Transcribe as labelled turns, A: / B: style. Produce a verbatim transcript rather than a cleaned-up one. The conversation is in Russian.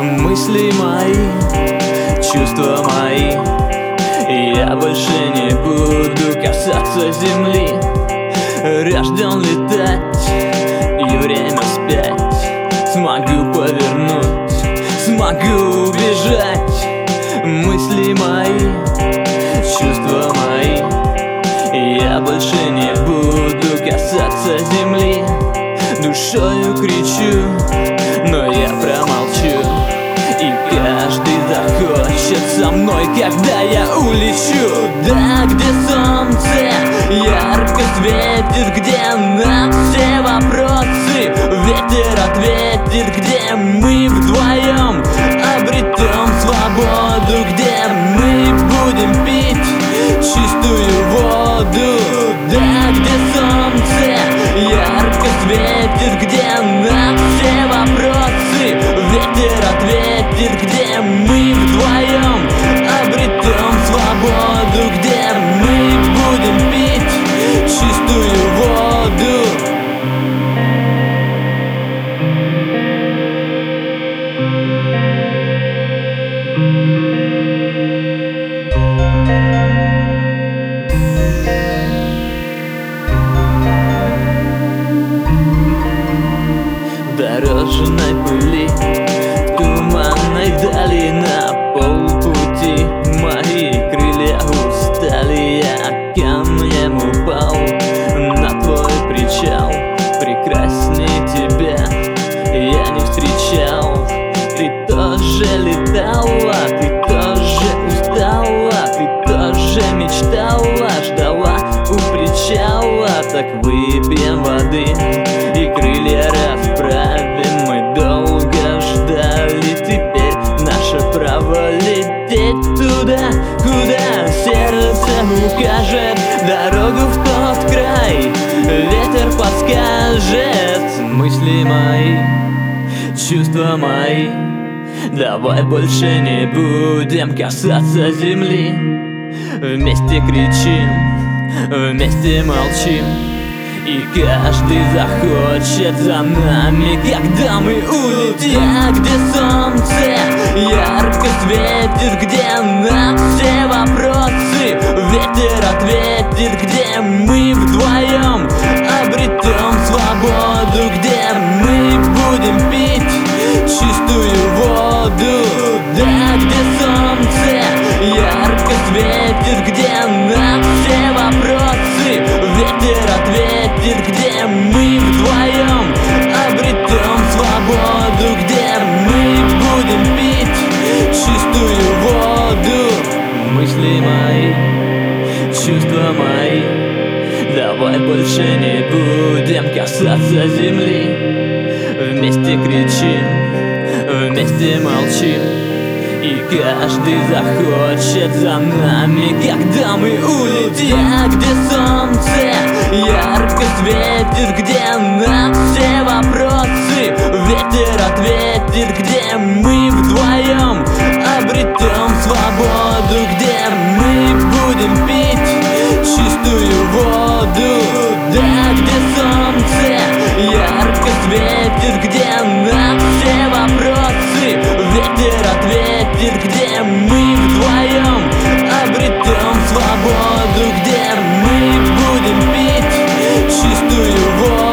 A: мысли мои, чувства мои. Я больше не буду касаться земли. Рожден летать и время спять. Смогу повернуть, смогу убежать. Мысли мои, чувства мои. Я больше не буду касаться земли. Душою кричу, но я промолчу. И каждый захочет со мной, когда я улечу. Да, где солнце ярко светит, где на все вопросы ветер ответит, где мы вдвоем обретем свободу, где мы будем пить чистую воду. Да, где солнце ярко светит, где на все вопросы ветер ответит, где мы вдвоем обретем свободу, где мы будем пить чистую воду. Дорожной пыли, в туманной дали, на полпути мои крылья устали. Я камнем упал на твой причал. Прекрасней тебя я не встречал. Ты тоже летала, ты тоже устала, ты тоже мечтала, ждала у причала. Так выпьем воды и крылья расправим. Мы долго ждали, теперь наше право лететь туда, куда сердце укажет дорогу в тот край. Ветер подскажет. Мысли мои, чувства мои. Давай больше не будем касаться земли. Вместе кричим, вместе молчим. И каждый захочет за нами, когда мы улетим. Где солнце ярко светит, где на все вопросы ветер ответит, где мы вдвоем обретем свободу, где мы будем пить чистую воду. Да, где солнце ярко светит, где на все вопросы ветер ответит, где мы вдвоем обретем свободу, где мы будем пить чистую воду. Мысли мои, чувства мои. Давай больше не будем касаться земли. Вместе кричим, вместе молчим. И каждый захочет за нами, когда мы улетим. Где солнце ярко светит, где на все вопросы ветер ответит, где мы вдвоем обретем свободу, где мы будем пить чистую воду. Да, где солнце ярко светит, где на все вопросы ветер ответит, где мы вдвоем обретем свободу, где мы будем пить чистую воду.